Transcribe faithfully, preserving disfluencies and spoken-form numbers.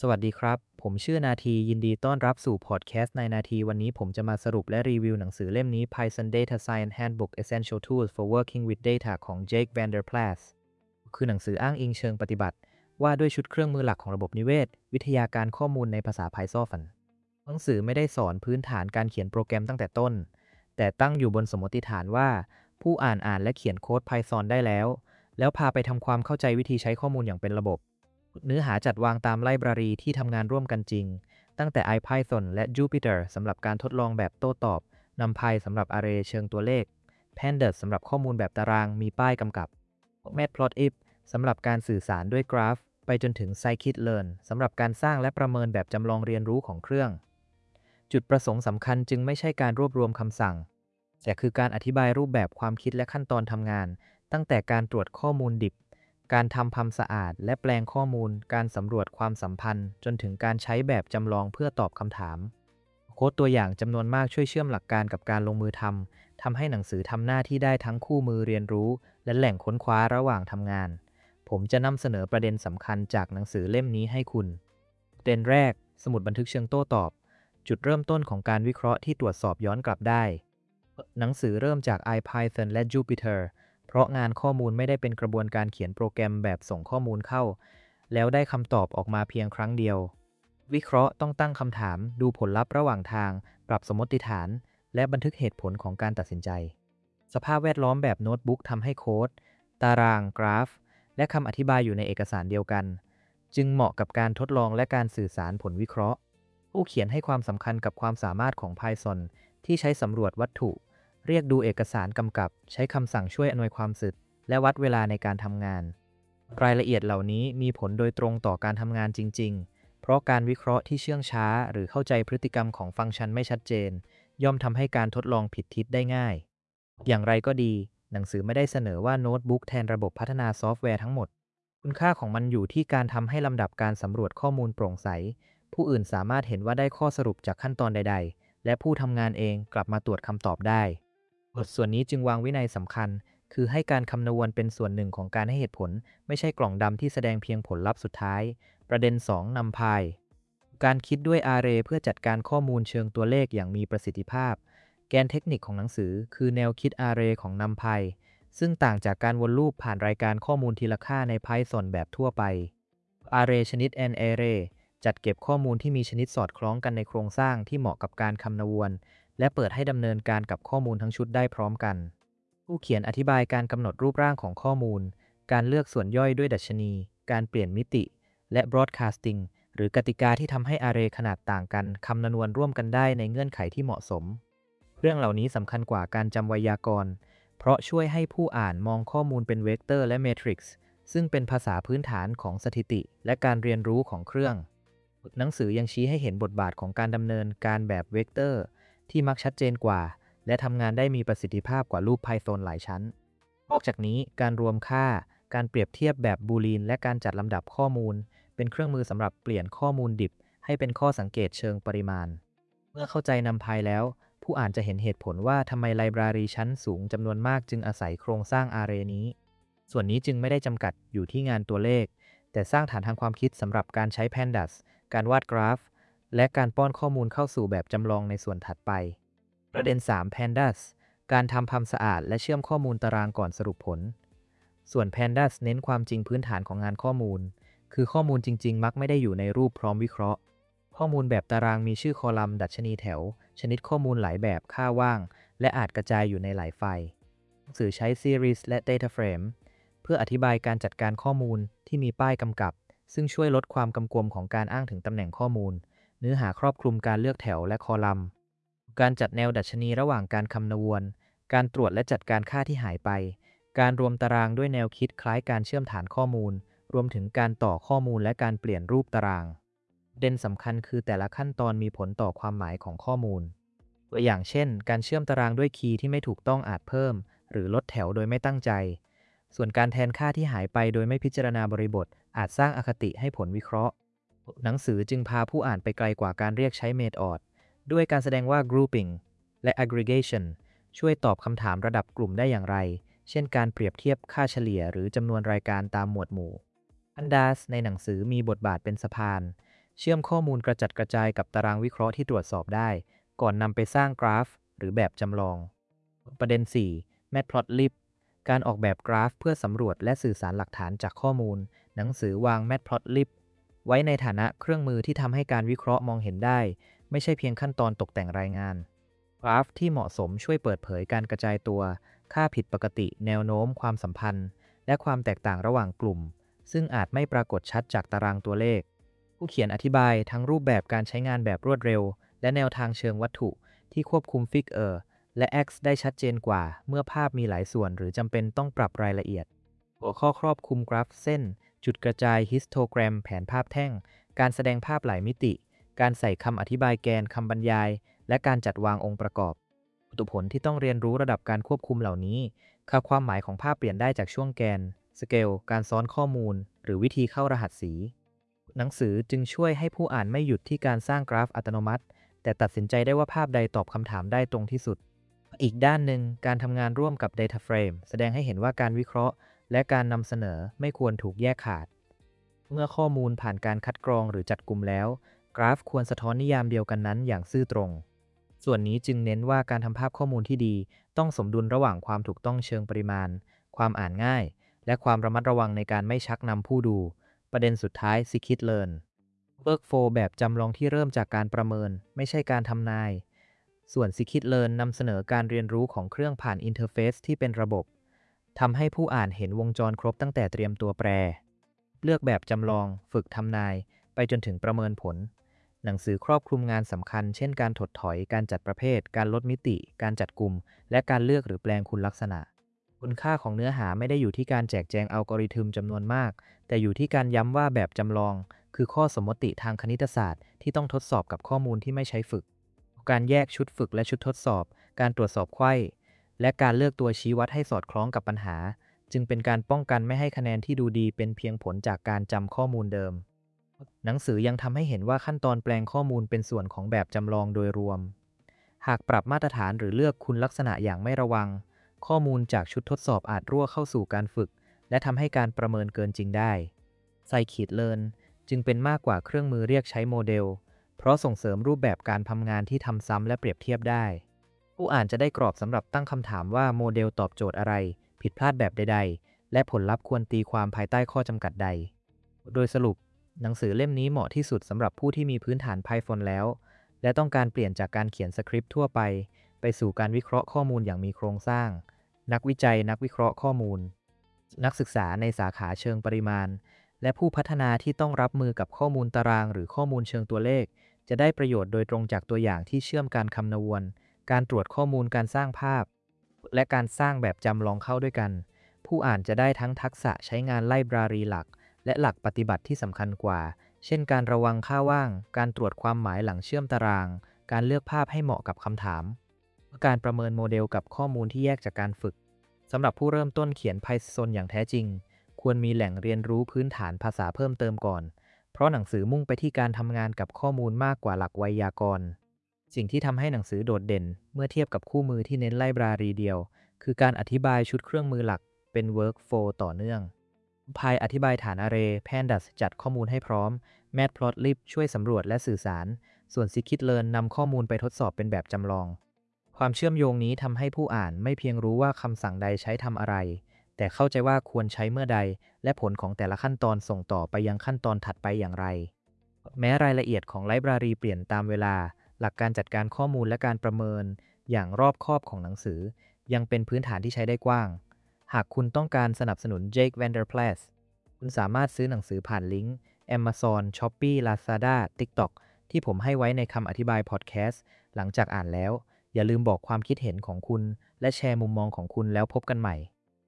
สวัสดีครับ ผมชื่อนาทียินดีต้อนรับสู่พอดแคสต์ในนาทีวันนี้ผมจะมาสรุปและรีวิวหนังสือเล่มนี้ Python Data Science Handbook Essential Tools for Working with Data ของ Jake van der Plas คือหนังสืออ้างอิงเชิงปฏิบัติว่าด้วยชุดเครื่องมือหลักของระบบนิเวศวิทยาการข้อมูลในภาษา Python หนังสือไม่ได้สอนพื้นฐานการเขียนโปรแกรมตั้งแต่ต้นแต่ตั้งอยู่บนสมมติฐานว่าผู้อ่านอ่านและเขียนโค้ด Python ได้แล้วแล้วพาไปทำความเข้าใจวิธีใช้ข้อมูลอย่างเป็นระบบ เนื้อหาจัดวางตามไลบรารีที่ทำงานร่วมกันจริง ตั้งแต่ IPython และ Jupyter สำหรับการทดลองแบบโต้ตอบ NumPy สำหรับ Array เชิงตัวเลข Pandas สำหรับข้อมูลแบบตารางมีป้ายกำกับ Matplotlib สำหรับการสื่อสารด้วยกราฟ ไปจนถึง Scikit-learn สำหรับการสร้างและประเมินแบบจำลองเรียนรู้ของเครื่อง จุดประสงค์สำคัญจึงไม่ใช่การรวบรวมคำสั่ง แต่คือการอธิบายรูปแบบความคิดและขั้นตอนทำงาน ตั้งแต่การตรวจข้อมูลดิบ การทำความสะอาดและแปลงข้อมูล การสำรวจความสัมพันธ์ จนถึงการใช้แบบจำลองเพื่อตอบคำถาม โค้ดตัวอย่างจำนวนมากช่วยเชื่อมหลักการกับการลงมือทำ ทำให้หนังสือทำหน้าที่ได้ทั้งคู่มือเรียนรู้ และแหล่งค้นคว้าระหว่างทำงาน ผมจะนำเสนอประเด็นสำคัญจากหนังสือเล่มนี้ให้คุณประเด็นแรก สมุดบันทึกเชิงโต้ตอบ จุดเริ่มต้นของการวิเคราะห์ที่ตรวจสอบย้อนกลับได้ หนังสือเริ่มจาก IPython และ Jupyter เพราะงานข้อมูลไม่ได้เป็นกระบวนการเขียนโปรแกรมแบบส่งข้อมูลเข้า แล้วได้คำตอบออกมาเพียงครั้งเดียว วิเคราะห์ต้องตั้งคำถาม ดูผลลัพธ์ระหว่างทาง ปรับสมมติฐาน และบันทึกเหตุผลของการตัดสินใจ สภาพแวดล้อมแบบโน้ตบุ๊กทำให้โค้ด ตาราง กราฟ และคำอธิบายอยู่ในเอกสารเดียวกัน จึงเหมาะกับการทดลองและการสื่อสารผลวิเคราะห์ ผู้เขียนให้ความสำคัญกับความสามารถของ Python ที่ใช้สำรวจวัตถุ เรียกดูเอกสารกำกับ ใช้คำสั่งช่วยอำนวยความสะดวกและวัดเวลาในการทำงาน รายละเอียดเหล่านี้มีผลโดยตรงต่อการทำงานจริงๆ เพราะการวิเคราะห์ที่เชื่องช้าหรือเข้าใจพฤติกรรมของฟังก์ชันไม่ชัดเจน ย่อมทำให้การทดลองผิดทิศได้ง่าย อย่างไรก็ดี หนังสือไม่ได้เสนอว่าโน้ตบุ๊กแทนระบบพัฒนาซอฟต์แวร์ทั้งหมด คุณค่าของมันอยู่ที่การทำให้ลำดับการสำรวจข้อมูลโปร่งใส ผู้อื่นสามารถเห็นว่าได้ข้อสรุปจากขั้นตอนใดๆ และผู้ทำงานเองกลับมาตรวจคำตอบได้ บทส่วนนี้จึงวางวินัยสำคัญ คือให้การคำนวณเป็นส่วนหนึ่งของการให้เหตุผล ไม่ใช่กล่องดำที่แสดงเพียงผลลัพธ์สุดท้าย ประเด็น สอง NumPy การคิดด้วย Array เพื่อจัดการข้อมูลเชิงตัวเลขอย่างมีประสิทธิภาพ แกนเทคนิคของหนังสือคือแนวคิด Array ของ NumPy ซึ่งต่างจากการวนลูปผ่านรายการข้อมูลทีละค่าใน Python แบบทั่วไป Array ชนิด AndArray จัดเก็บข้อมูลที่มีชนิดสอดคล้องกันในโครงสร้างที่เหมาะกับการคำนวณ และเปิดให้ดำเนินการกับข้อมูลทั้งชุดได้พร้อมกัน ผู้เขียนอธิบายการกำหนดรูปร่างของข้อมูล การเลือกส่วนย่อยด้วยดัชนี การเปลี่ยนมิติ และ broadcasting หรือกติกาที่ทำให้ array ขนาดต่างกันคำนวณร่วมกันได้ในเงื่อนไขที่เหมาะสม เรื่องเหล่านี้สำคัญกว่าการจำไวยากรณ์ เพราะช่วยให้ผู้อ่านมองข้อมูลเป็นเวกเตอร์และเมทริกซ์ ซึ่งเป็นภาษาพื้นฐานของสถิติ และการเรียนรู้ของเครื่อง หนังสือยังชี้ให้เห็นบทบาทของการดำเนินการแบบเวกเตอร์ที่มักชัดเจนกว่า และทำงานได้มีประสิทธิภาพกว่ารูป Python หลายชั้น นอกจากนี้การรวมค่า การเปรียบเทียบแบบบูลีนและการจัดลำดับข้อมูล เป็นเครื่องมือสำหรับเปลี่ยนข้อมูลดิบให้เป็นข้อสังเกตเชิงปริมาณ เมื่อเข้าใจ NumPy แล้ว ผู้อ่านจะเห็นเหตุผลว่าทำไมไลบรารีชั้นสูงจำนวนมากจึงอาศัยโครงสร้าง Array นี้ ส่วนนี้จึงไม่ได้จำกัดอยู่ที่งานตัวเลข แต่สร้างฐานทางความคิดสำหรับการใช้ Pandas การวาดกราฟ และการป้อนข้อมูลเข้าสู่แบบจำลองในส่วนถัดไป ประเด็น สาม Pandas การทำความสะอาดและเชื่อมข้อมูลตารางก่อนสรุปผล ส่วน Pandas เน้นความจริงพื้นฐานของงานข้อมูล คือข้อมูลจริงๆมักไม่ได้อยู่ในรูปพร้อมวิเคราะห์ ข้อมูลแบบตารางมีชื่อคอลัมน์ดัชนีแถว ชนิดข้อมูลหลายแบบค่าว่าง และอาจกระจายอยู่ในหลายไฟล์ หนังสือใช้ Series และ Data Frame เพื่ออธิบายการจัดการข้อมูลที่มีป้ายกำกับ ซึ่งช่วยลดความกำกวมของการอ้างถึงตำแหน่งข้อมูล เนื้อหาครอบคลุมการเลือกแถวและคอลัมน์ การจัดแนวดัชนีระหว่างการคำนวณ การตรวจและจัดการค่าที่หายไป การรวมตารางด้วยแนวคิดคล้ายการเชื่อมฐานข้อมูล รวมถึงการต่อข้อมูลและการเปลี่ยนรูปตารางประเด็นสำคัญคือแต่ละขั้นตอนมีผลต่อความหมายของข้อมูล ตัวอย่างเช่น การเชื่อมตารางด้วยคีย์ที่ไม่ถูกต้องอาจเพิ่ม หรือลดแถวโดยไม่ตั้งใจ ส่วนการแทนค่าที่หายไปโดยไม่พิจารณาบริบทอาจสร้างอคติให้ผลวิเคราะห์ หนังสือจึงพาผู้อ่านไปไกลกว่าการเรียกใช้ Method ด้วยการแสดงว่า grouping และ aggregation ช่วยตอบคำถามระดับกลุ่มได้อย่างไร เช่นการเปรียบเทียบค่าเฉลี่ยหรือจำนวนรายการตามหมวดหมู่ Pandas ในหนังสือมีบทบาทเป็นสะพานเชื่อมข้อมูลกระจัดกระจายกับตารางวิเคราะห์ที่ตรวจสอบได้ก่อนนำไปสร้างกราฟหรือแบบจำลองประเด็น สี่ Matplotlib การออกแบบกราฟเพื่อสำรวจและสื่อสารหลักฐานจากข้อมูลหนังสือวาง Matplotlib ไว้ในฐานะเครื่องมือที่ทำให้การวิเคราะห์มองเห็นได้ไม่ใช่เพียงขั้นตอนตกแต่งรายงานกราฟที่เหมาะสมช่วยเปิดเผยการกระจายตัวค่าผิดปกติแนวโน้มความสัมพันธ์และความแตกต่างระหว่างกลุ่มซึ่งอาจไม่ปรากฏชัดจากตารางตัวเลขผู้เขียนอธิบายทั้งรูปแบบการใช้งานแบบรวดเร็วและแนวทางเชิงวัตถุที่ควบคุม Figure และ X ได้ชัดเจนกว่าเมื่อภาพมีหลายส่วนหรือจำเป็นต้องปรับรายละเอียดหัวข้อครอบคลุมกราฟเส้นจุดกระจายฮิสโตแกรมแผนภาพแท่งการแสดงภาพหลายมิติการใส่คำอธิบายแกนคำบรรยายและการจัดวางองค์ประกอบตุผลที่ต้องเรียนรู้ระดับการควบคุมเหล่านี้ค่าความหมายของภาพเปลี่ยนได้จากช่วงแกนสเกลการซ้อนข้อมูลหรือวิธีเข้ารหัสสีหนังสือจึงช่วยให้ผู้อ่านไม่หยุดที่การสร้างกราฟอัตโนมัติแต่ตัดสินใจได้ว่าภาพใดตอบคำถามได้ตรงที่สุดอีกด้านหนึ่งการทำงานร่วมกับ Data Frame แสดงให้เห็นว่าการวิเคราะห์และการนำเสนอไม่ควรถูกแยกขาดเมื่อข้อมูลผ่านการคัดกรองหรือจัดกลุ่มแล้วกราฟควรสะท้อนนิยามเดียวกันนั้นอย่างซื่อตรงส่วนนี้จึงเน้นว่าการทำภาพข้อมูลที่ดีต้องสมดุลระหว่างความถูกต้องเชิงปริมาณความอ่านง่ายและความระมัดระวังในการไม่ชักนำผู้ดูประเด็นสุดท้าย Scikit-learn Workflow แบบจำลองที่เริ่มจากการประเมินไม่ใช่การทำนายส่วน Scikit-learn นำเสนอการเรียนรู้ของเครื่องผ่านอินเทอร์เฟซที่เป็นระบบทำให้ผู้อ่านเห็นวงจรครบตั้งแต่เตรียมตัวแปรเลือกแบบจำลองฝึกทำนายไปจนถึงประเมินผลหนังสือครอบคลุมงานสำคัญเช่นการถดถอยการจัดประเภทการลดมิติการจัดกลุ่มและการเลือกหรือแปลงคุณลักษณะคุณค่าของเนื้อหาไม่ได้อยู่ที่การแจกแจงอัลกอริทึมจำนวนมากแต่อยู่ที่การย้ำว่าแบบจำลองคือข้อสมมติทางคณิตศาสตร์ที่ต้องทดสอบกับข้อมูลที่ไม่ใช้ฝึกการแยกชุดฝึกและชุดทดสอบการตรวจสอบไขว้และการเลือกตัวชี้วัดให้สอดคล้องกับปัญหาจึงเป็นการป้องกันไม่ให้คะแนนที่ดูดีเป็นเพียงผลจากการจำข้อมูลเดิมหนังสือยังทำให้เห็นว่าขั้นตอนแปลงข้อมูลเป็นส่วนของแบบจำลองโดยรวมหากปรับมาตรฐานหรือเลือกคุณลักษณะอย่างไม่ระวังข้อมูลจากชุดทดสอบอาจรั่วเข้าสู่การฝึกและทำให้การประเมินเกินจริงได้ Scikit-learn จึงเป็นมากกว่าเครื่องมือเรียกใช้โมเดลเพราะส่งเสริมรูปแบบการทำงานที่ทำซ้ำและเปรียบเทียบได้ผู้อ่านจะได้กรอบสำหรับตั้งคำถามว่าโมเดลตอบโจทย์อะไรผิดพลาดแบบใดๆและผลลัพธ์ควรตีความภายใต้ข้อจำกัดใดโดยสรุปหนังสือเล่มนี้เหมาะที่สุดสำหรับผู้ที่มีพื้นฐาน Python แล้วและต้องการเปลี่ยนจากการเขียนสคริปต์ทั่วไปไปสู่การวิเคราะห์ข้อมูลอย่างมีโครงสร้างนักวิจัยนักวิเคราะห์ข้อมูลนักศึกษาในสาขาเชิงปริมาณและผู้พัฒนาที่ต้องรับมือกับข้อมูลตารางหรือข้อมูลเชิงตัวเลขจะได้ประโยชน์โดยตรงจากตัวอย่างที่เชื่อมการคำนวณการตรวจข้อมูลการสร้างภาพและการสร้างแบบจำลองเข้าด้วยกันผู้อ่านจะได้ทั้งทักษะใช้งานไลบรารีหลักและหลักปฏิบัติที่สำคัญกว่าเช่นการระวังค่าว่างการตรวจความหมายหลังเชื่อมตารางการเลือกภาพให้เหมาะกับคำถามการประเมินโมเดลกับข้อมูลที่แยกจากการฝึกสำหรับผู้เริ่มต้นเขียน Python อย่างแท้จริงควรมีแหล่งเรียนรู้พื้นฐานภาษาเพิ่มเติมก่อนเพราะหนังสือมุ่งไปที่การทำงานกับข้อมูลมากกว่าหลักไวยากรณ์สิ่งที่ทำให้หนังสือโดดเด่นเมื่อเทียบกับคู่มือที่เน้นไลบรารีเดียวคือการอธิบายชุดเครื่องมือหลักเป็น workflow ต่อเนื่องPy อธิบายฐาน Array Pandas จัดข้อมูลให้พร้อม Matplotlib ช่วยสำรวจและสื่อสารส่วน Scikit-learn นำข้อมูลไปทดสอบเป็นแบบจำลองความเชื่อมโยงนี้ทำให้ผู้อ่านไม่เพียงรู้ว่าคำสั่งใดใช้ทำอะไรแต่เข้าใจว่าควรใช้เมื่อใดและผลของแต่ละขั้นตอนส่งต่อไปยังขั้นตอนถัดไปอย่างไรแม้รายละเอียดของไลบรารีเปลี่ยนตามเวลาหลักการจัดการข้อมูลและการประเมินอย่างรอบคอบของหนังสือยังเป็นพื้นฐานที่ใช้ได้กว้างหากคุณต้องการสนับสนุน Jake Vander Plas คุณสามารถซื้อหนังสือผ่านลิงก์ Amazon, Shopee, Lazada, TikTok ที่ผมให้ไว้ในคำอธิบายพอดแคสต์หลังจากอ่านแล้วอย่าลืมบอกความคิดเห็นของคุณและแชร์มุมมองของคุณแล้วพบกันใหม่